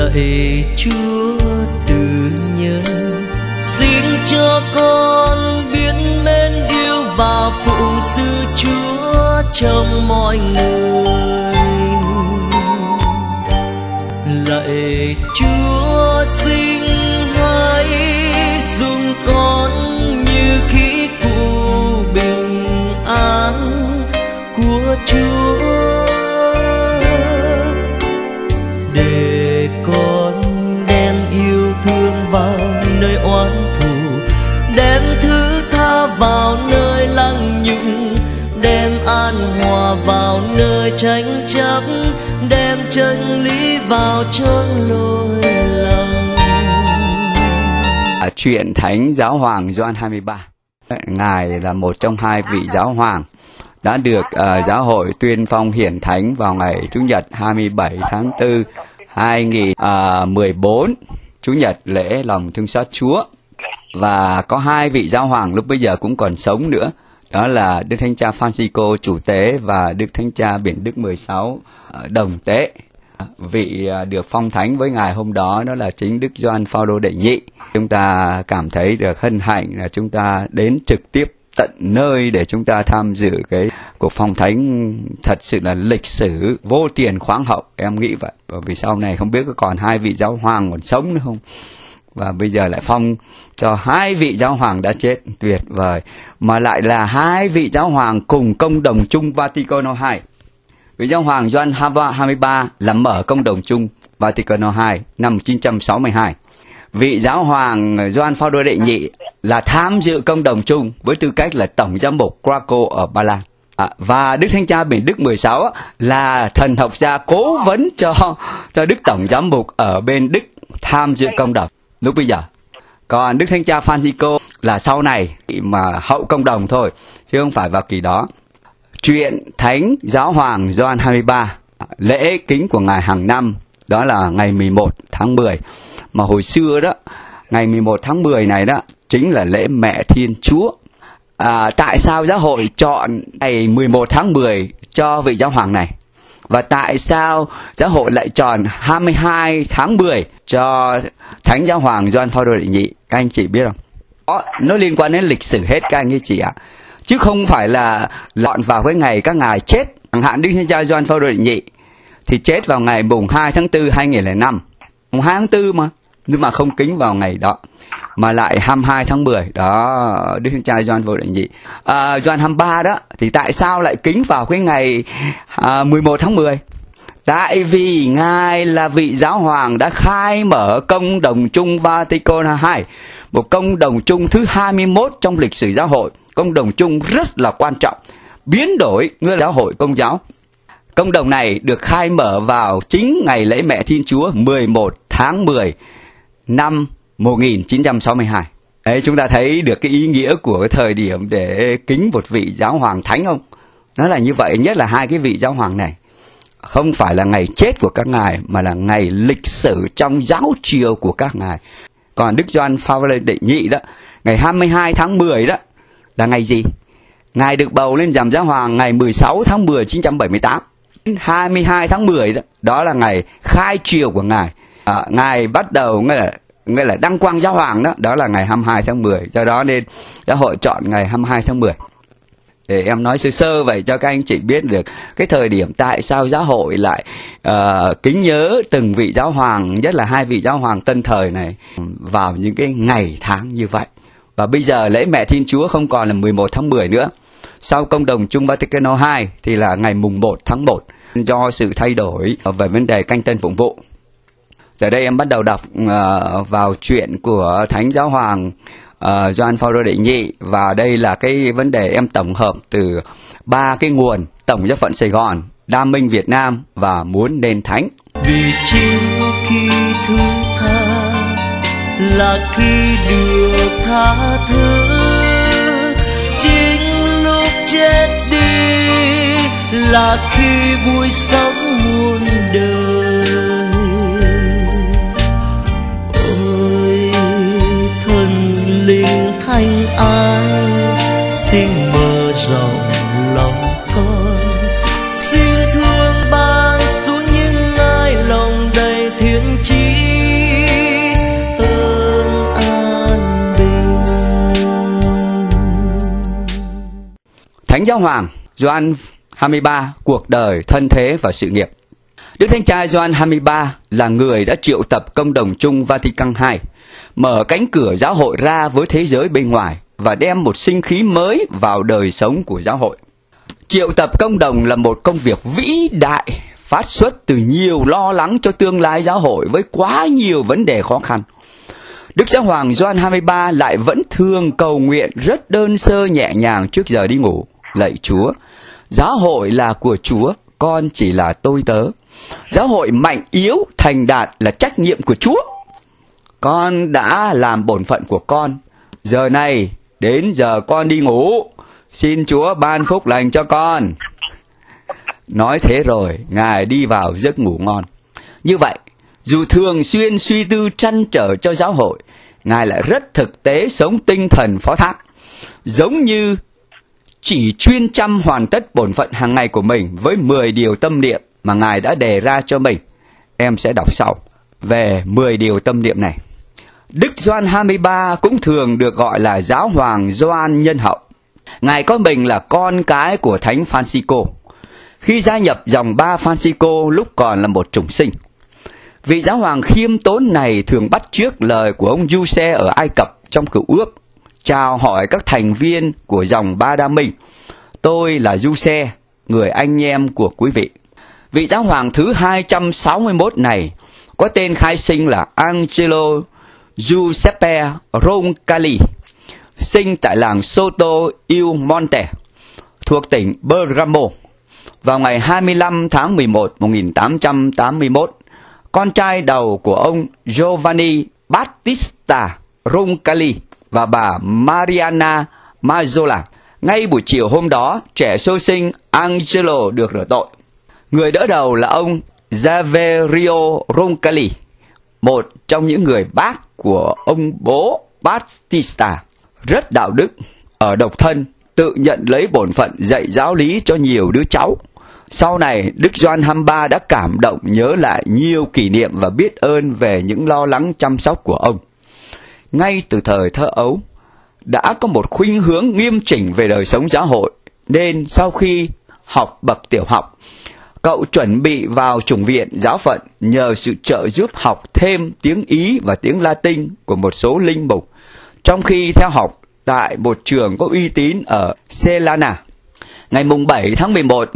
lạy Chúa từ nhân, xin cho con biết mến yêu và phụng sự Chúa trong mọi người. Lạy Chúa xin hãy dùng con như khí cụ bình an của Chúa, để con đem yêu thương vào nơi oán thù, đem thứ tha vào nơi lăng nhục, đem an hòa vào nơi tranh chấp, đem chân lý vào chốn lỗi lầm. Chuyện Thánh Giáo Hoàng Gioan 23. Ngài là một trong hai vị giáo hoàng đã được giáo hội tuyên phong hiển thánh vào ngày Chủ nhật 27 tháng 4 2014, Chủ nhật lễ lòng thương xót Chúa. Và có hai vị giáo hoàng lúc bây giờ cũng còn sống nữa, đó là Đức Thánh Cha Francisco chủ tế và Đức Thánh Cha Biển Đức 16 đồng tế. Vị được phong thánh với ngài hôm đó đó là chính Đức Gioan Phaolô đệ nhị. Chúng ta cảm thấy được hân hạnh là chúng ta đến trực tiếp tận nơi để chúng ta tham dự cái cuộc phong thánh thật sự là lịch sử vô tiền khoáng hậu, em nghĩ vậy. Bởi vì sau này không biết có còn hai vị giáo hoàng còn sống nữa không, và bây giờ lại phong cho hai vị giáo hoàng đã chết, tuyệt vời, mà lại là hai vị giáo hoàng cùng công đồng chung Vaticano II. Vị giáo hoàng Gioan 23 là mở công đồng chung Vaticano II năm 1962. Vị giáo hoàng Gioan Phaolô đệ nhị là tham dự công đồng chung với tư cách là tổng giám mục Krakow ở Ba Lan. Và Đức Thánh Cha Biển Đức 16 là thần học gia cố vấn cho Đức tổng giám mục ở bên Đức tham dự công đồng lúc bây giờ. Còn Đức Thánh Cha Francisco là sau này mà hậu công đồng thôi, chứ không phải vào kỳ đó. Chuyện Thánh Giáo hoàng Gioan 23, lễ kính của ngài hàng năm đó là ngày 11 tháng 10. Mà hồi xưa đó, ngày 11 tháng 10 này đó chính là lễ Mẹ Thiên Chúa. Tại sao giáo hội chọn ngày 11 tháng 10 cho vị giáo hoàng này? Và tại sao giáo hội lại chọn 22 tháng 10 cho Thánh Giáo hoàng Gioan Phaolô đệ nhị? Các anh chị biết không? Nó liên quan đến lịch sử hết các anh chị ạ. Chứ không phải là lọt vào cái ngày các ngài chết. Chẳng hạn Đức Thánh Cha Gioan Phaolô đệ nhị thì chết vào ngày mùng 2 tháng 4 2005. Mùng 2 tháng 4 mà, nhưng mà không kính vào ngày đó, mà lại 22 tháng 10 đó Đức Thánh Cha Gioan Phaolô đệ nhị. Gioan 23 đó thì tại sao lại kính vào cái ngày 11 tháng 10? Tại vì ngài là vị giáo hoàng đã khai mở công đồng chung Vaticano II, một công đồng chung thứ 21 trong lịch sử giáo hội. Công đồng chung rất là quan trọng, biến đổi nguyên giáo hội Công giáo. Công đồng này được khai mở vào chính ngày lễ Mẹ Thiên Chúa 11 tháng 10 năm 1962. Đấy, chúng ta thấy được cái ý nghĩa của cái thời điểm để kính một vị giáo hoàng thánh không? Nó là như vậy, nhất là hai cái vị giáo hoàng này. Không phải là ngày chết của các ngài, mà là ngày lịch sử trong giáo triều của các ngài. Còn Đức Gioan Phaolô đệ nhị đó, ngày 22 tháng 10 đó, là ngày gì? Ngài được bầu lên làm giáo hoàng ngày 16 tháng 10 1978. 22 tháng 10 đó, đó là ngày khai triều của ngài. Ngài bắt đầu nghĩa là đăng quang giáo hoàng đó, đó là ngày 22 tháng 10. Do đó nên giáo hội chọn ngày 22 tháng 10. Để em nói sơ sơ vậy cho các anh chị biết được cái thời điểm tại sao giáo hội lại kính nhớ từng vị giáo hoàng, nhất là hai vị giáo hoàng tân thời này vào những cái ngày tháng như vậy. Và bây giờ lễ Mẹ Thiên Chúa không còn là 11 tháng 10 nữa. Sau công đồng chung Vaticano II thì là ngày mùng 1 tháng 1 do sự thay đổi về vấn đề canh tân phụng vụ. Giờ đây em bắt đầu đọc vào chuyện của Thánh Giáo hoàng Gioan Phaolô đệ nhị, và đây là cái vấn đề em tổng hợp từ ba cái nguồn: Tổng giáo phận Sài Gòn, Đam Minh Việt Nam và Muốn Nên Thánh. Vì chính khi thứ tha là khi được tha thứ, chính lúc chết đi là khi vui sống muôn đời. Ôi thần linh thanh an, xin mở rộng lòng con, xin thương ban xuống những ai lòng đầy thiện chí. Giáo hoàng Gioan 23, cuộc đời, thân thế và sự nghiệp. Đức Thánh Cha Gioan 23 là người đã triệu tập Công đồng chung Vatican II, mở cánh cửa giáo hội ra với thế giới bên ngoài và đem một sinh khí mới vào đời sống của giáo hội. Triệu tập công đồng là một công việc vĩ đại, phát xuất từ nhiều lo lắng cho tương lai giáo hội với quá nhiều vấn đề khó khăn. Đức Giáo hoàng Gioan 23 lại vẫn thường cầu nguyện rất đơn sơ nhẹ nhàng trước giờ đi ngủ. Lạy Chúa, giáo hội là của Chúa, con chỉ là tôi tớ. Giáo hội mạnh yếu, thành đạt là trách nhiệm của Chúa. Con đã làm bổn phận của con. Giờ này, đến giờ con đi ngủ. Xin Chúa ban phúc lành cho con. Nói thế rồi, Ngài đi vào giấc ngủ ngon. Như vậy, dù thường xuyên suy tư trăn trở cho giáo hội, Ngài lại rất thực tế sống tinh thần phó thác. Giống như chỉ chuyên chăm hoàn tất bổn phận hàng ngày của mình với 10 điều tâm niệm mà Ngài đã đề ra cho mình. Em sẽ đọc sau về 10 điều tâm niệm này. Đức Gioan 23 cũng thường được gọi là Giáo hoàng Gioan nhân hậu. Ngài coi mình là con cái của Thánh Francisco. Khi gia nhập dòng ba Francisco lúc còn là một chủng sinh, vị giáo hoàng khiêm tốn này thường bắt chước lời của ông Giuse ở Ai Cập trong Cựu Ước, chào hỏi các thành viên của dòng ba Đa Minh: tôi là Giuse, người anh em của quý vị. Vị giáo hoàng thứ 261 này có tên khai sinh là Angelo Giuseppe Roncalli, sinh tại làng Soto il Monte thuộc tỉnh Bergamo vào ngày 25 tháng 11 1881, con trai đầu của ông Giovanni Battista Roncalli và bà Mariana Mazzola. Ngay buổi chiều hôm đó, trẻ sơ sinh Angelo được rửa tội. Người đỡ đầu là ông Saverio Roncalli, một trong những người bác của ông bố Battista, rất đạo đức, ở độc thân, tự nhận lấy bổn phận dạy giáo lý cho nhiều đứa cháu. Sau này, Đức Gioan 23 đã cảm động nhớ lại nhiều kỷ niệm và biết ơn về những lo lắng chăm sóc của ông. Ngay từ thời thơ ấu, đã có một khuynh hướng nghiêm chỉnh về đời sống giáo hội, nên sau khi học bậc tiểu học, cậu chuẩn bị vào chủng viện giáo phận nhờ sự trợ giúp học thêm tiếng Ý và tiếng Latin của một số linh mục, trong khi theo học tại một trường có uy tín ở Celana. Ngày 7 tháng 11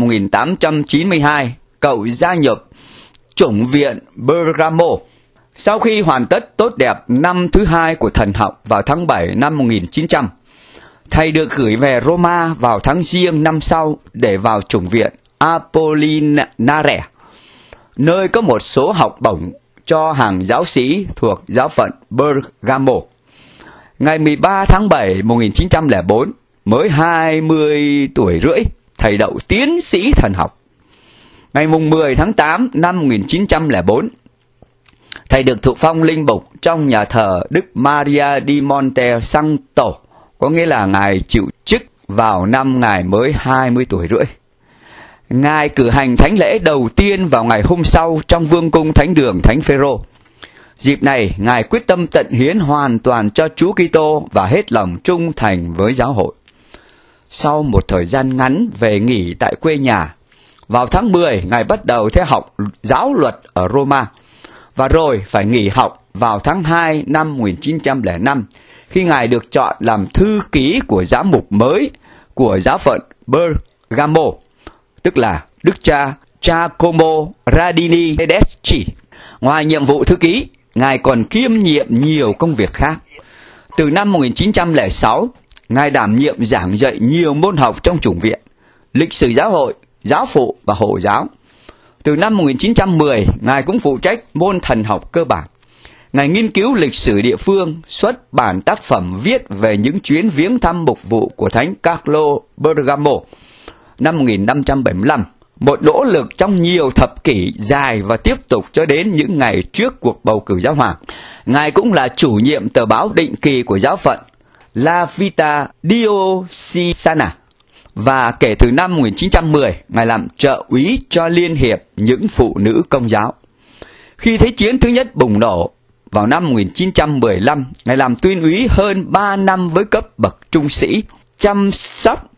1892, cậu gia nhập chủng viện Bergamo. Sau khi hoàn tất tốt đẹp năm thứ hai của thần học vào tháng 7 năm 1900, thầy được gửi về Roma vào tháng Giêng năm sau để vào chủng viện Apollinare, nơi có một số học bổng cho hàng giáo sĩ thuộc giáo phận Bergamo. Ngày 13 tháng 7 1904, mới 20 tuổi rưỡi, thầy đậu tiến sĩ thần học. Ngày 10 tháng 8 năm 1904, thầy được thụ phong linh mục trong nhà thờ Đức Maria di Monte Santo, có nghĩa là Ngài chịu chức vào năm Ngài mới 20 tuổi rưỡi. Ngài cử hành thánh lễ đầu tiên vào ngày hôm sau trong vương cung thánh đường Thánh Phêrô. Dịp này, Ngài quyết tâm tận hiến hoàn toàn cho Chúa Kitô và hết lòng trung thành với giáo hội. Sau một thời gian ngắn về nghỉ tại quê nhà, vào tháng 10, Ngài bắt đầu theo học giáo luật ở Roma, và rồi phải nghỉ học vào tháng 2 năm 1905, khi Ngài được chọn làm thư ký của giám mục mới của giáo phận Bergamo, tức là Đức cha Giacomo Radini Tedeschi. Ngoài nhiệm vụ thư ký, Ngài còn kiêm nhiệm nhiều công việc khác. Từ năm 1906, Ngài đảm nhiệm giảng dạy nhiều môn học trong chủng viện: lịch sử giáo hội, giáo phụ và hộ giáo. Từ năm 1910, Ngài cũng phụ trách môn thần học cơ bản. Ngài nghiên cứu lịch sử địa phương, xuất bản tác phẩm viết về những chuyến viếng thăm mục vụ của Thánh Carlo Bergamo năm 1575, một nỗ lực trong nhiều thập kỷ dài và tiếp tục cho đến những ngày trước cuộc bầu cử giáo hoàng. Ngài cũng là chủ nhiệm tờ báo định kỳ của giáo phận La Vita Diocesana, và kể từ năm 1910, Ngài làm trợ úy cho Liên hiệp những phụ nữ Công giáo. Khi Thế chiến thứ nhất bùng nổ vào năm 1915, Ngài làm tuyên úy hơn 3 năm với cấp bậc trung sĩ, chăm sóc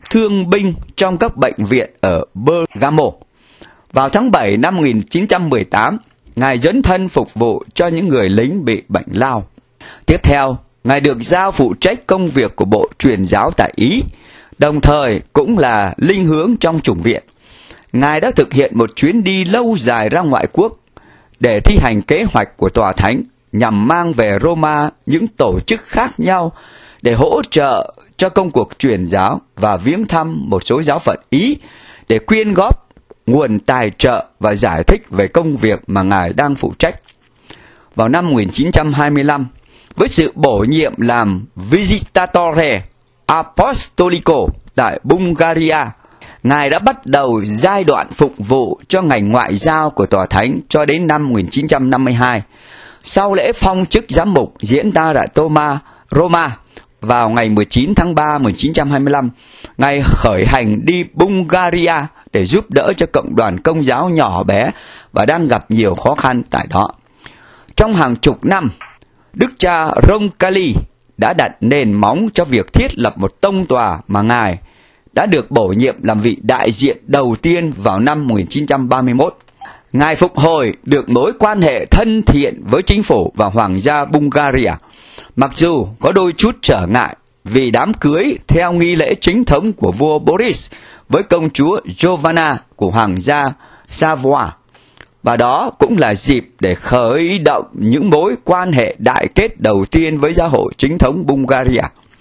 thương binh trong các bệnh viện ở Bergamo. Vào tháng 7 năm 1918, Ngài dấn thân phục vụ cho những người lính bị bệnh lao. Tiếp theo, Ngài được giao phụ trách công việc của Bộ Truyền giáo tại Ý, đồng thời cũng là linh hướng trong chủng viện. Ngài đã thực hiện một chuyến đi lâu dài ra ngoại quốc để thi hành kế hoạch của Tòa Thánh nhằm mang về Roma những tổ chức khác nhau để hỗ trợ cho công cuộc truyền giáo và viếng thăm một số giáo phận Ý để quyên góp nguồn tài trợ và giải thích về công việc mà Ngài đang phụ trách. Vào năm 1925, với sự bổ nhiệm làm Visitatore Apostolico tại Bulgaria, Ngài đã bắt đầu giai đoạn phục vụ cho ngành ngoại giao của Tòa Thánh cho đến năm 1952. Sau lễ phong chức giám mục diễn ra tại Roma vào ngày 19 tháng 3 1925, Ngài khởi hành đi Bulgaria để giúp đỡ cho cộng đoàn Công giáo nhỏ bé và đang gặp nhiều khó khăn tại đó. Trong hàng chục năm, Đức cha Roncalli đã đặt nền móng cho việc thiết lập một tông tòa mà Ngài đã được bổ nhiệm làm vị đại diện đầu tiên vào năm 1931. Ngài phục hồi được mối quan hệ thân thiện với chính phủ và hoàng gia Bulgaria, mặc dù có đôi chút trở ngại vì đám cưới theo nghi lễ chính thống của vua Boris với công chúa Giovanna của hoàng gia Savoia. Và đó cũng là dịp để khởi động những mối quan hệ đại kết đầu tiên với giáo hội chính thống Bulgaria.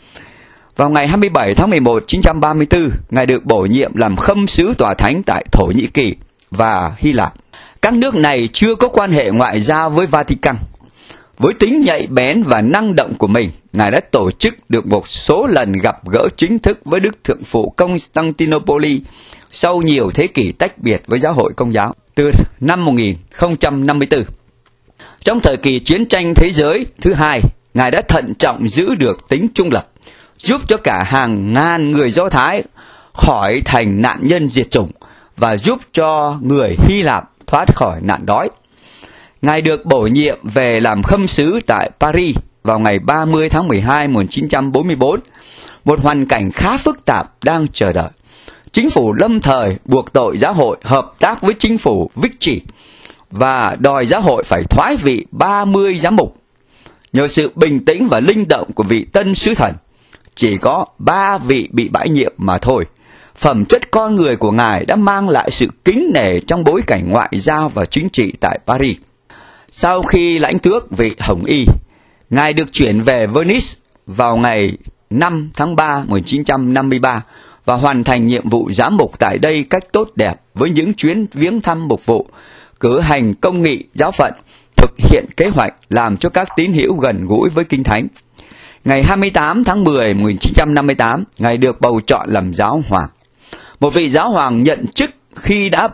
Vào ngày 27 tháng 11 1934, Ngài được bổ nhiệm làm khâm sứ Tòa Thánh tại Thổ Nhĩ Kỳ và Hy Lạp. Các nước này chưa có quan hệ ngoại giao với Vatican. Với tính nhạy bén và năng động của mình, Ngài đã tổ chức được một số lần gặp gỡ chính thức với Đức Thượng phụ Constantinople sau nhiều thế kỷ tách biệt với giáo hội Công giáo từ năm 1054. Trong thời kỳ chiến tranh thế giới thứ hai, Ngài đã thận trọng giữ được tính trung lập, giúp cho cả hàng ngàn người Do Thái khỏi thành nạn nhân diệt chủng và giúp cho người Hy Lạp thoát khỏi nạn đói. Ngài được bổ nhiệm về làm khâm sứ tại Paris vào ngày 30 tháng 12 1944. Một hoàn cảnh khá phức tạp đang chờ đợi. Chính phủ lâm thời buộc tội giáo hội hợp tác với chính phủ Vichy và đòi giáo hội phải thoái vị 30 giám mục. Nhờ sự bình tĩnh và linh động của vị tân sứ thần, chỉ có 3 vị bị bãi nhiệm mà thôi. Phẩm chất con người của Ngài đã mang lại sự kính nể trong bối cảnh ngoại giao và chính trị tại Paris. Sau khi lãnh tước vị Hồng Y, Ngài được chuyển về Venice vào ngày 5 tháng 3 1953 và hoàn thành nhiệm vụ giám mục tại đây cách tốt đẹp với những chuyến viếng thăm mục vụ, cử hành công nghị giáo phận, thực hiện kế hoạch làm cho các tín hữu gần gũi với Kinh Thánh. Ngày 28 tháng 10 1958, Ngài được bầu chọn làm giáo hoàng. Một vị giáo hoàng nhận chức khi đã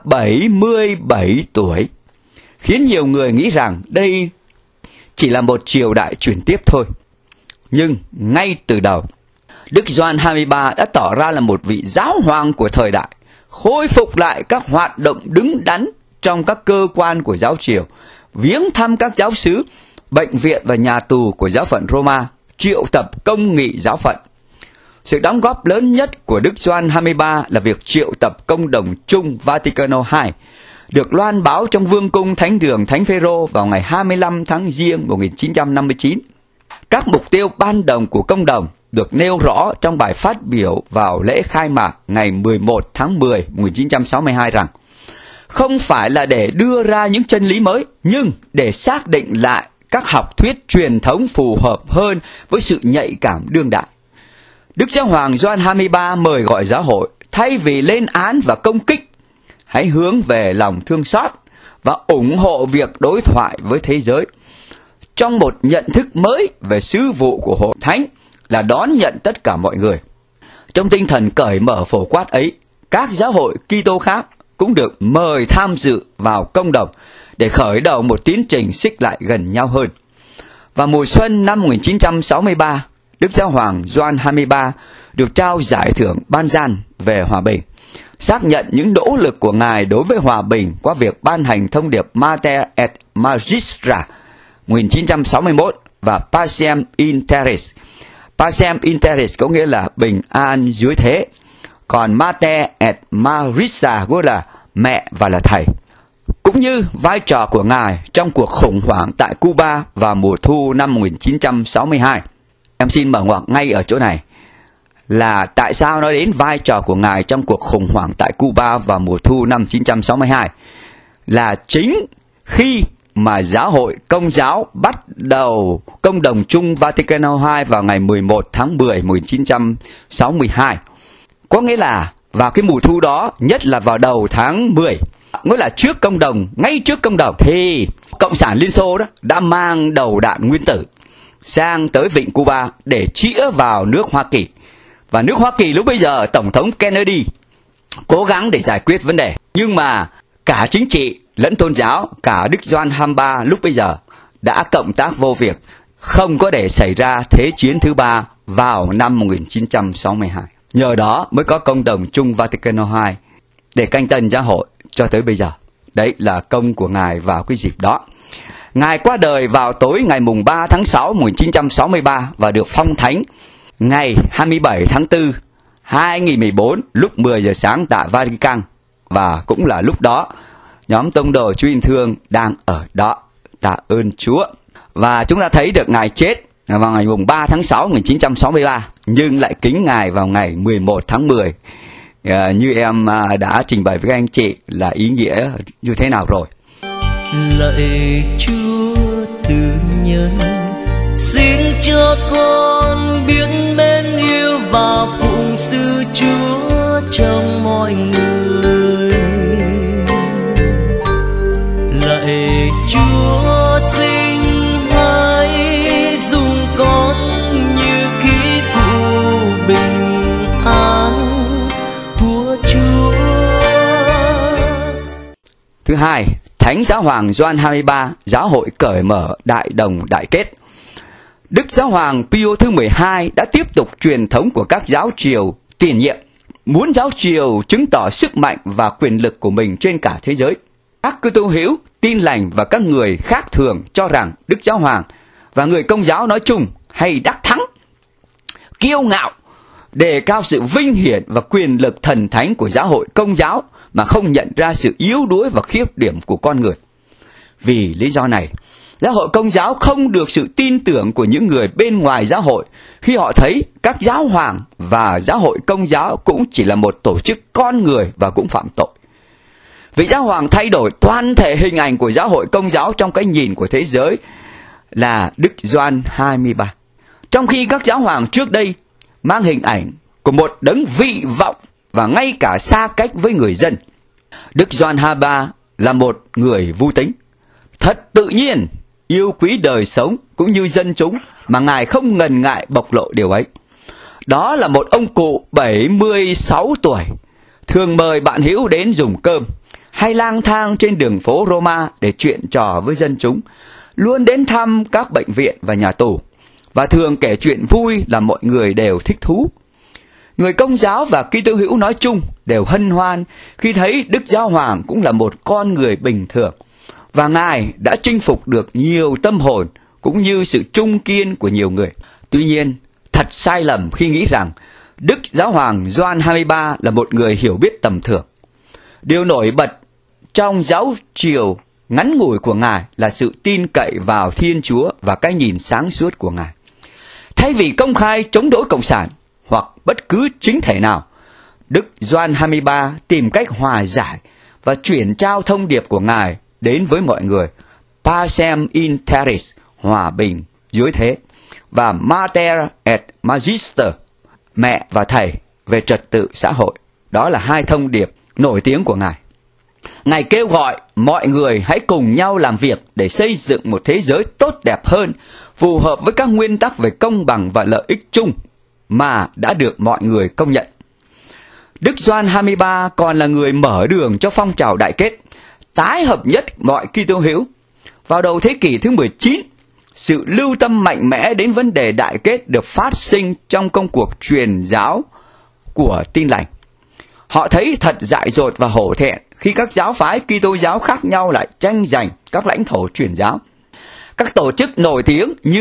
77 tuổi, khiến nhiều người nghĩ rằng đây chỉ là một triều đại chuyển tiếp thôi. Nhưng ngay từ đầu, Đức Gioan 23 đã tỏ ra là một vị giáo hoàng của thời đại, khôi phục lại các hoạt động đứng đắn trong các cơ quan của giáo triều, viếng thăm các giáo xứ, bệnh viện và nhà tù của giáo phận Roma, triệu tập công nghị giáo phận. Sự đóng góp lớn nhất của Đức Gioan 23 là việc triệu tập công đồng chung Vaticano II, được loan báo trong Vương cung Thánh đường Thánh Phêrô vào ngày 25 tháng Giêng 1959. Các mục tiêu ban đầu của công đồng được nêu rõ trong bài phát biểu vào lễ khai mạc ngày 11 tháng 10 1962 rằng không phải là để đưa ra những chân lý mới, nhưng để xác định lại các học thuyết truyền thống phù hợp hơn với sự nhạy cảm đương đại. Đức Giáo hoàng Gioan 23 mời gọi giáo hội thay vì lên án và công kích, hãy hướng về lòng thương xót và ủng hộ việc đối thoại với thế giới. Trong một nhận thức mới về sứ vụ của Hội Thánh là đón nhận tất cả mọi người. Trong tinh thần cởi mở phổ quát ấy, các giáo hội Kitô khác cũng được mời tham dự vào công đồng để khởi đầu một tiến trình xích lại gần nhau hơn. Vào mùa xuân năm 1963, Đức Giáo hoàng Gioan 23 được trao giải thưởng Ban Gian về hòa bình, xác nhận những nỗ lực của Ngài đối với hòa bình qua việc ban hành thông điệp Mater et Magistra 1961 và Pacem in Terris. Pacem in Terris có nghĩa là bình an dưới thế, còn Mater et Marissa có là mẹ và là thầy. Cũng như vai trò của Ngài trong cuộc khủng hoảng tại Cuba vào mùa thu năm 1962. Em xin mở ngoặc ngay ở chỗ này là tại sao nói đến vai trò của Ngài trong cuộc khủng hoảng tại Cuba vào mùa thu năm 1962. Là chính khi mà giáo hội Công giáo bắt đầu Công đồng chung Vatican II vào ngày 11 tháng 10 1962. Có nghĩa là vào cái mùa thu đó, nhất là vào đầu tháng 10, nghĩa là trước công đồng, ngay trước công đồng, thì Cộng sản Liên Xô đó đã mang đầu đạn nguyên tử sang tới vịnh Cuba để chĩa vào nước Hoa Kỳ. Và nước Hoa Kỳ lúc bây giờ, Tổng thống Kennedy cố gắng để giải quyết vấn đề. Nhưng mà cả chính trị lẫn tôn giáo, cả Đức Gioan 23 lúc bây giờ đã cộng tác vô việc, không có để xảy ra Thế chiến thứ ba vào năm 1962. Nhờ đó mới có Công đồng chung Vatican II để canh tân giáo hội cho tới bây giờ. Đấy là công của Ngài vào cái dịp đó. Ngài qua đời vào tối ngày mùng 3 tháng 6 1963 và được phong thánh ngày 27 tháng 4 2014 lúc 10 giờ sáng tại Vatican. Và cũng là lúc đó nhóm tông đồ Chúa Yêu Thương đang ở đó. Tạ ơn Chúa. Và chúng ta thấy được Ngài chết vào ngày mùng 3 tháng 6 1963, nhưng lại kính Ngài vào ngày 11 tháng 10. Như em đã trình bày với các anh chị là ý nghĩa như thế nào rồi. Lạy Chúa từ nhân, xin cho con biết mến yêu và phụng sự Chúa trong mọi người. Lạy Chúa xin hãy dùng con như khí cụ bình an của Chúa. Thứ hai, Thánh Giáo Hoàng Gioan 23, giáo hội cởi mở đại đồng đại kết. Đức Giáo Hoàng Pio thứ 12 đã tiếp tục truyền thống của các giáo triều tiền nhiệm, muốn giáo triều chứng tỏ sức mạnh và quyền lực của mình trên cả thế giới. Các Kitô hữu tin lành và các người khác thường cho rằng Đức Giáo Hoàng và người Công giáo nói chung hay đắc thắng, kiêu ngạo, đề cao sự vinh hiển và quyền lực thần thánh của giáo hội Công giáo mà không nhận ra sự yếu đuối và khuyết điểm của con người. Vì lý do này, giáo hội Công giáo không được sự tin tưởng của những người bên ngoài giáo hội khi họ thấy các giáo hoàng và giáo hội Công giáo cũng chỉ là một tổ chức con người và cũng phạm tội. Vị giáo hoàng thay đổi toàn thể hình ảnh của giáo hội Công giáo trong cái nhìn của thế giới là Đức Gioan 23. Trong khi các giáo hoàng trước đây mang hình ảnh của một đấng vị vọng và ngay cả xa cách với người dân, Đức Gioan 23 là một người vui tính, thật tự nhiên, yêu quý đời sống cũng như dân chúng mà Ngài không ngần ngại bộc lộ điều ấy. Đó là một ông cụ 76 tuổi, thường mời bạn hữu đến dùng cơm, hay lang thang trên đường phố Roma để chuyện trò với dân chúng, luôn đến thăm các bệnh viện và nhà tù, và thường kể chuyện vui làm mọi người đều thích thú. Người Công giáo và Kitô hữu nói chung đều hân hoan khi thấy Đức Giáo Hoàng cũng là một con người bình thường, và Ngài đã chinh phục được nhiều tâm hồn cũng như sự trung kiên của nhiều người. Tuy nhiên, thật sai lầm khi nghĩ rằng Đức Giáo Hoàng Gioan 23 là một người hiểu biết tầm thường. Điều nổi bật trong giáo triều ngắn ngủi của Ngài là sự tin cậy vào Thiên Chúa và cái nhìn sáng suốt của Ngài. Thay vì công khai chống đối Cộng sản hoặc bất cứ chính thể nào, Đức Gioan 23 tìm cách hòa giải và chuyển trao thông điệp của Ngài đến với mọi người. Pacem in terris, hòa bình dưới thế, và Mater et Magister, mẹ và thầy về trật tự xã hội. Đó là hai thông điệp nổi tiếng của Ngài. Ngài kêu gọi mọi người hãy cùng nhau làm việc để xây dựng một thế giới tốt đẹp hơn, phù hợp với các nguyên tắc về công bằng và lợi ích chung mà đã được mọi người công nhận. Đức Gioan 23 còn là người mở đường cho phong trào đại kết, tái hợp nhất mọi Kitô hữu. Vào đầu thế kỷ thứ 19, sự lưu tâm mạnh mẽ đến vấn đề đại kết được phát sinh trong công cuộc truyền giáo của Tin lành. Họ thấy thật dại dột và hổ thẹn khi các giáo phái Kitô giáo khác nhau lại tranh giành các lãnh thổ truyền giáo. Các tổ chức nổi tiếng như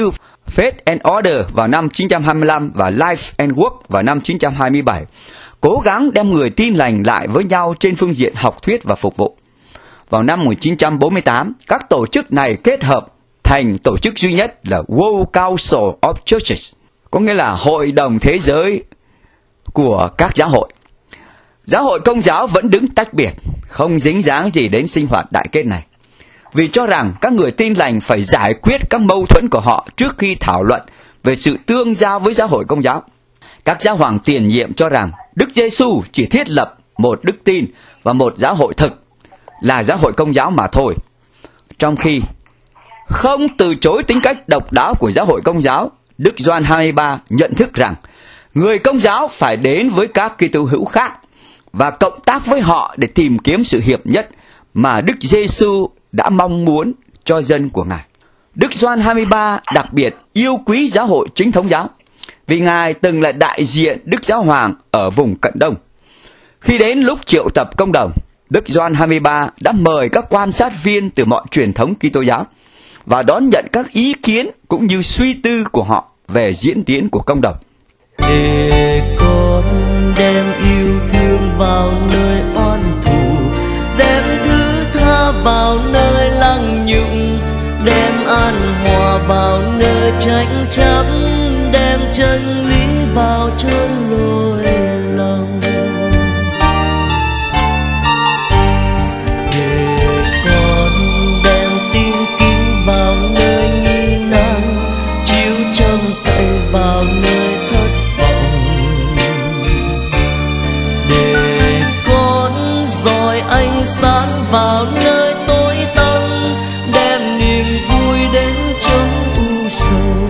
Faith and Order vào năm 925 và Life and Work vào năm 927, cố gắng đem người tin lành lại với nhau trên phương diện học thuyết và phục vụ. Vào năm 1948, các tổ chức này kết hợp thành tổ chức duy nhất là World Council of Churches, có nghĩa là Hội đồng Thế giới của các giáo hội. Giáo hội Công giáo vẫn đứng tách biệt, không dính dáng gì đến sinh hoạt đại kết này, vì cho rằng các người tin lành phải giải quyết các mâu thuẫn của họ trước khi thảo luận về sự tương giao với giáo hội Công giáo. Các giáo hoàng tiền nhiệm cho rằng Đức Giêsu chỉ thiết lập một đức tin và một giáo hội thực là giáo hội Công giáo mà thôi, trong khi không từ chối tính cách độc đáo của giáo hội Công giáo. Đức Gioan 23 nhận thức rằng người Công giáo phải đến với các Kitô hữu khác và cộng tác với họ để tìm kiếm sự hiệp nhất mà Đức Giêsu đã mong muốn cho dân của Ngài. Đức Gioan 23 đặc biệt yêu quý giáo hội chính thống giáo, vì Ngài từng là đại diện Đức Giáo Hoàng ở vùng Cận Đông. Khi đến lúc triệu tập công đồng, Đức Gioan 23 đã mời các quan sát viên từ mọi truyền thống Kitô giáo và đón nhận các ý kiến cũng như suy tư của họ về diễn tiến của công đồng. Để con đem yêu thương vào nơi oan thù, đem thứ tha vào nơi lăng nhục, đem an hòa vào nơi tranh chấp, đem chân lý vào chốn lối lòng. Để con đem tin kính vào nơi nghi nan, chiếu trông cậy vào nơi thất vọng. Để con dọi ánh sáng vào nơi tối tăm, đem niềm vui đến trong u sầu.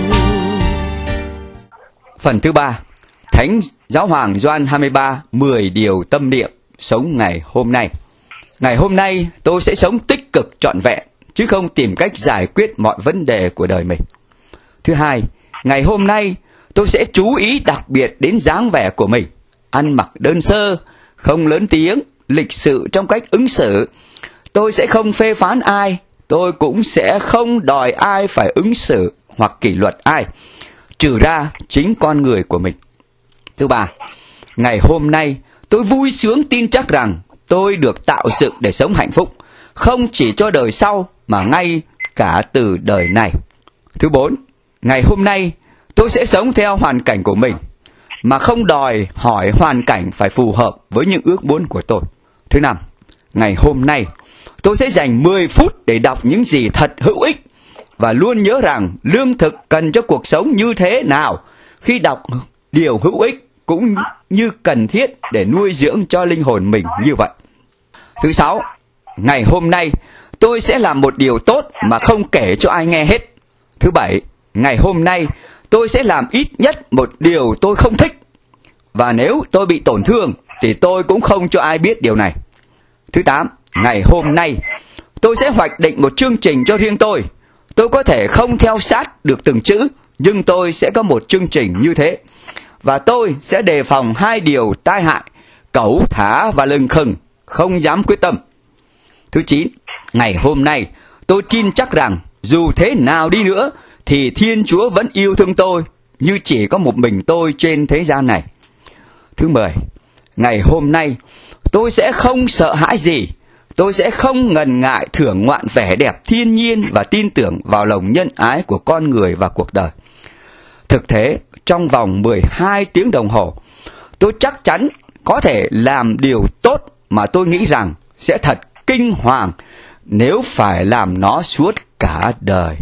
Phần thứ 3, Thánh Giáo hoàng Gioan 23, 10 điều tâm niệm sống ngày hôm nay. Ngày hôm nay tôi sẽ sống tích cực trọn vẹn, chứ không tìm cách giải quyết mọi vấn đề của đời mình. Thứ hai, ngày hôm nay tôi sẽ chú ý đặc biệt đến dáng vẻ của mình, ăn mặc đơn sơ, không lớn tiếng, lịch sự trong cách ứng xử. Tôi sẽ không phê phán ai, tôi cũng sẽ không đòi ai phải ứng xử hoặc kỷ luật ai, trừ ra chính con người của mình. Thứ ba, ngày hôm nay tôi vui sướng tin chắc rằng tôi được tạo dựng để sống hạnh phúc, không chỉ cho đời sau mà ngay cả từ đời này. Thứ bốn, ngày hôm nay tôi sẽ sống theo hoàn cảnh của mình, mà không đòi hỏi hoàn cảnh phải phù hợp với những ước muốn của tôi. Thứ năm, ngày hôm nay tôi sẽ dành 10 phút để đọc những gì thật hữu ích, và luôn nhớ rằng lương thực cần cho cuộc sống như thế nào khi đọc điều hữu ích cũng như cần thiết để nuôi dưỡng cho linh hồn mình như vậy. Thứ sáu, ngày hôm nay tôi sẽ làm một điều tốt mà không kể cho ai nghe hết. Thứ bảy, ngày hôm nay tôi sẽ làm ít nhất một điều tôi không thích, và nếu tôi bị tổn thương thì tôi cũng không cho ai biết điều này. Thứ tám, ngày hôm nay tôi sẽ hoạch định một chương trình cho riêng tôi. Tôi có thể không theo sát được từng chữ, nhưng tôi sẽ có một chương trình như thế. Và tôi sẽ đề phòng 2 điều tai hại: cẩu thả và lừng khừng, không dám quyết tâm. Thứ 9, ngày hôm nay tôi tin chắc rằng dù thế nào đi nữa thì Thiên Chúa vẫn yêu thương tôi như chỉ có một mình tôi trên thế gian này. Thứ 10, ngày hôm nay tôi sẽ không sợ hãi gì. Tôi sẽ không ngần ngại thưởng ngoạn vẻ đẹp thiên nhiên và tin tưởng vào lòng nhân ái của con người và cuộc đời. Thực tế, trong vòng 12 tiếng đồng hồ, tôi chắc chắn có thể làm điều tốt mà tôi nghĩ rằng sẽ thật kinh hoàng nếu phải làm nó suốt cả đời.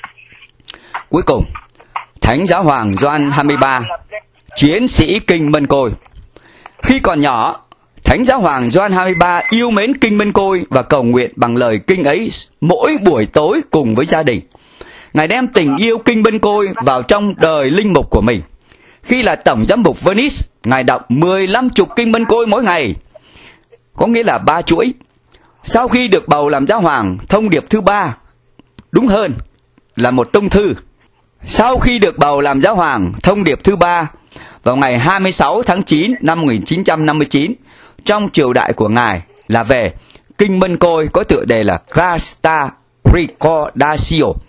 Cuối cùng, Thánh Giáo hoàng Gioan 23, chiến sĩ Kinh Mân Côi. Khi còn nhỏ, Thánh Giáo hoàng Gioan 23 yêu mến Kinh Mân Côi và cầu nguyện bằng lời kinh ấy mỗi buổi tối cùng với gia đình. Ngài đem tình yêu Kinh Mân Côi vào trong đời linh mục của mình. Khi là tổng giám mục Venice, Ngài đọc 15 chục Kinh Mân Côi mỗi ngày, có nghĩa là 3 chuỗi. Sau khi được bầu làm giáo hoàng, thông điệp thứ 3, đúng hơn là một tông thư. Sau khi được bầu làm giáo hoàng, thông điệp thứ 3, vào ngày 26 tháng 9 năm 1959, trong triều đại của Ngài là về Kinh Mân Côi có tựa đề là Grasta Recordatio,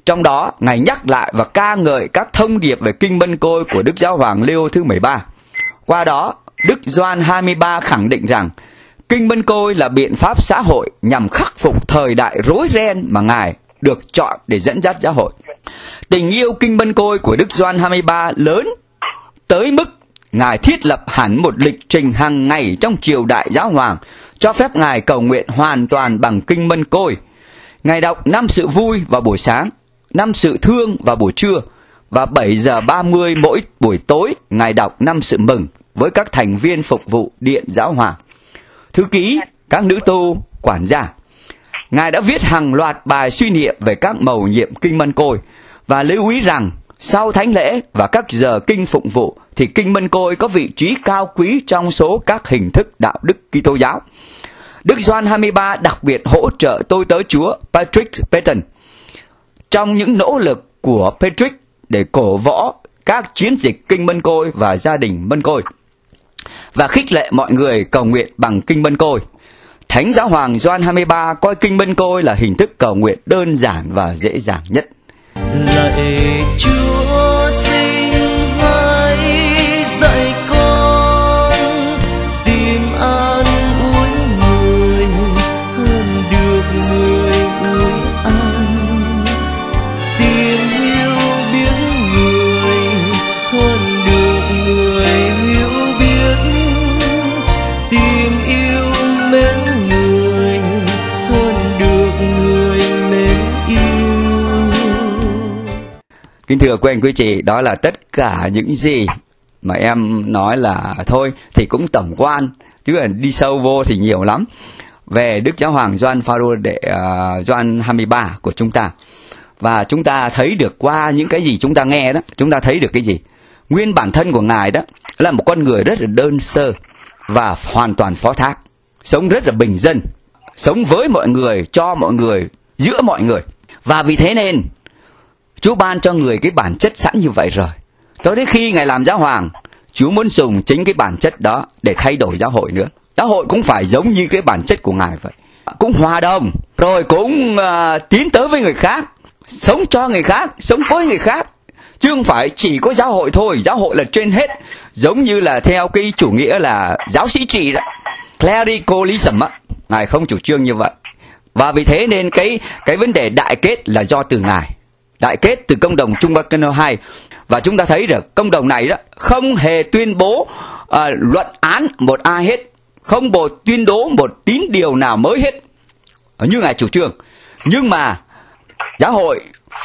Trong đó, Ngài nhắc lại và ca ngợi các thông điệp về kinh Mân Côi của Đức Giáo hoàng Leo thứ 13. Qua đó, Đức Gioan 23 khẳng định rằng kinh Mân Côi là biện pháp xã hội nhằm khắc phục thời đại rối ren mà Ngài được chọn để dẫn dắt giáo hội. Tình yêu kinh Mân Côi của Đức Gioan 23 lớn tới mức Ngài thiết lập hẳn một lịch trình hàng ngày trong triều đại giáo hoàng, cho phép Ngài cầu nguyện hoàn toàn bằng kinh Mân Côi. Ngài đọc 5 sự vui vào buổi sáng, 5 sự thương vào buổi trưa, và 7 giờ 30 mỗi buổi tối Ngài đọc 5 sự mừng với các thành viên phục vụ điện giáo hoàng, thư ký, các nữ tu, quản gia. Ngài đã viết hàng loạt bài suy niệm về các mầu nhiệm kinh Mân Côi và lưu ý rằng sau thánh lễ và các giờ kinh phụng vụ thì kinh Mân Côi có vị trí cao quý trong số các hình thức đạo đức Kitô giáo. Đức Gioan 23 đặc biệt hỗ trợ tôi tớ Chúa Patrick Patton trong những nỗ lực của Patrick để cổ võ các chiến dịch kinh Mân Côi và gia đình Mân Côi, và khích lệ mọi người cầu nguyện bằng kinh Mân Côi. Thánh Giáo hoàng Gioan 23 coi kinh Mân Côi là hình thức cầu nguyện đơn giản và dễ dàng nhất. Lạy Chúa xin hãy dạy con tìm an ủi người hơn được người ủi an, tìm hiểu biết người hơn được người hiểu biết, tìm yêu mến người hơn được người mến yêu. Kính thưa quý anh quý chị, đó là tất cả những gì mà em nói là thôi thì cũng tổng quan, chứ là đi sâu vô thì nhiều lắm về Đức Giáo hoàng Gioan Phaolô đệ Gioan 23 của chúng ta. Và chúng ta thấy được qua những cái gì chúng ta nghe đó, chúng ta thấy được cái gì? Nguyên bản thân của Ngài đó là một con người rất là đơn sơ và hoàn toàn phó thác, sống rất là bình dân, sống với mọi người, cho mọi người, giữa mọi người. Và vì thế nên Chúa ban cho người cái bản chất sẵn như vậy rồi. Cho đến khi Ngài làm giáo hoàng, Chúa muốn dùng chính cái bản chất đó để thay đổi giáo hội nữa. Giáo hội cũng phải giống như cái bản chất của Ngài vậy, cũng hòa đồng, rồi cũng tiến tới với người khác, sống cho người khác, sống với người khác, chứ không phải chỉ có giáo hội thôi. Giáo hội là trên hết, giống như là theo cái chủ nghĩa là giáo sĩ trị đó, clericalism á. Ngài không chủ trương như vậy. Và vì thế nên cái vấn đề đại kết là do từ Ngài, đại kết từ công đồng Trung Vaticano II. Và chúng ta thấy được công đồng này đó không hề tuyên bố luận án một ai hết, không tuyên bố một tín điều nào mới hết như Ngài chủ trương. Nhưng mà giáo hội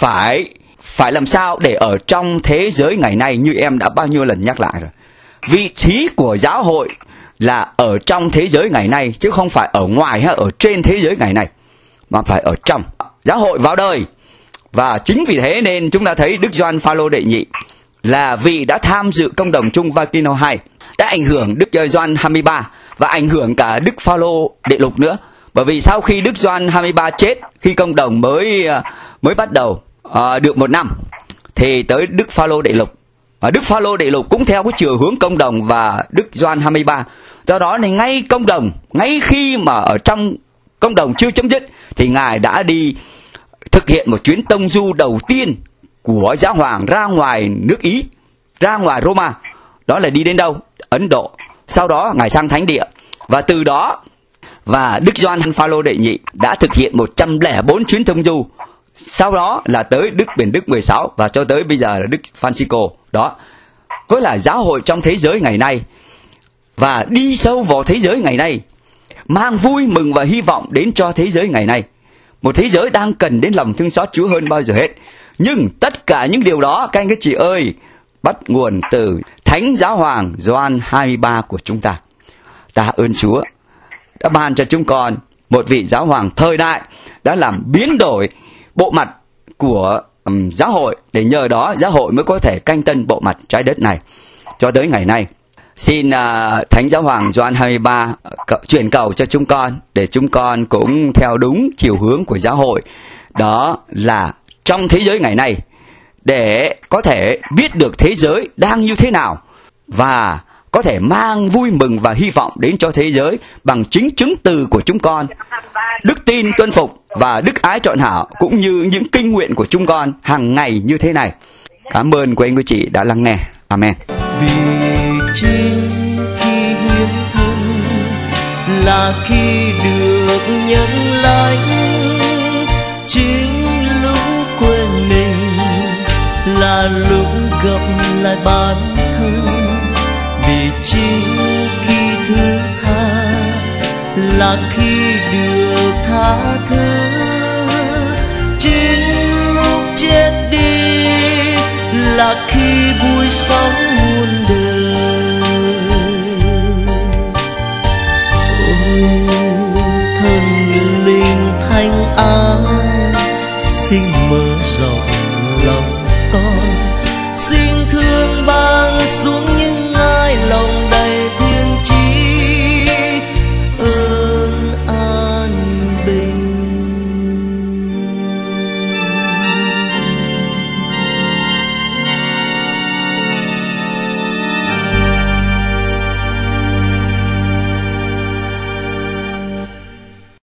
phải làm sao để ở trong thế giới ngày nay, như em đã bao nhiêu lần nhắc lại rồi. Vị trí của giáo hội là ở trong thế giới ngày nay, chứ không phải ở ngoài hay ở trên thế giới ngày nay, mà phải ở trong. Giáo hội vào đời. Và chính vì thế nên chúng ta thấy Đức Gioan Phaolô đệ nhị là vị đã tham dự công đồng Trung Vaticano II, đã ảnh hưởng Đức Gioan 23 và ảnh hưởng cả Đức Phaolô đệ lục nữa. Bởi vì sau khi Đức Gioan 23 chết, khi công đồng mới bắt đầu được 1 năm, thì tới Đức Phaolô đệ lục. Và Đức Phaolô đệ lục cũng theo cái chiều hướng công đồng và Đức Gioan 23. Do đó thì ngay khi mà ở trong công đồng chưa chấm dứt thì Ngài đã đi thực hiện một chuyến tông du đầu tiên của giáo hoàng ra ngoài nước Ý, ra ngoài Roma. Đó là đi đến đâu? Ấn Độ. Sau đó Ngài sang Thánh Địa. Và từ đó, và Đức Gioan Phaolô đệ nhị đã thực hiện 104 chuyến tông du. Sau đó là tới Đức Benedict 16 và cho tới bây giờ là Đức Francisco. Đó, có là giáo hội trong thế giới ngày nay. Và đi sâu vào thế giới ngày nay, mang vui mừng và hy vọng đến cho thế giới ngày nay. Một thế giới đang cần đến lòng thương xót Chúa hơn bao giờ hết. Nhưng tất cả những điều đó, các anh các chị ơi, bắt nguồn từ Thánh Giáo hoàng Gioan 23 của chúng ta. Tạ ơn Chúa đã ban cho chúng con một vị giáo hoàng thời đại, đã làm biến đổi bộ mặt của giáo hội, để nhờ đó giáo hội mới có thể canh tân bộ mặt trái đất này cho tới ngày nay. Xin Thánh Giáo hoàng Gioan 23 chuyển cầu cho chúng con, để chúng con cũng theo đúng chiều hướng của giáo hội, đó là trong thế giới ngày nay, để có thể biết được thế giới đang như thế nào và có thể mang vui mừng và hy vọng đến cho thế giới bằng chính chứng từ của chúng con. Đức tin tuân phục và đức ái trọn hảo cũng như những kinh nguyện của chúng con hàng ngày như thế này. Cảm ơn quý anh quý chị đã lắng nghe. Amen. Vì chính khi hiến thân là khi được nhận lãnh, chính lúc quên mình là lúc gặp lại bản thân. Vì chính khi thứ tha là khi được tha thứ, chính lúc chết đi là khi vui sống muôn đời. Ôi thần linh thánh ái, xin mở rộng lòng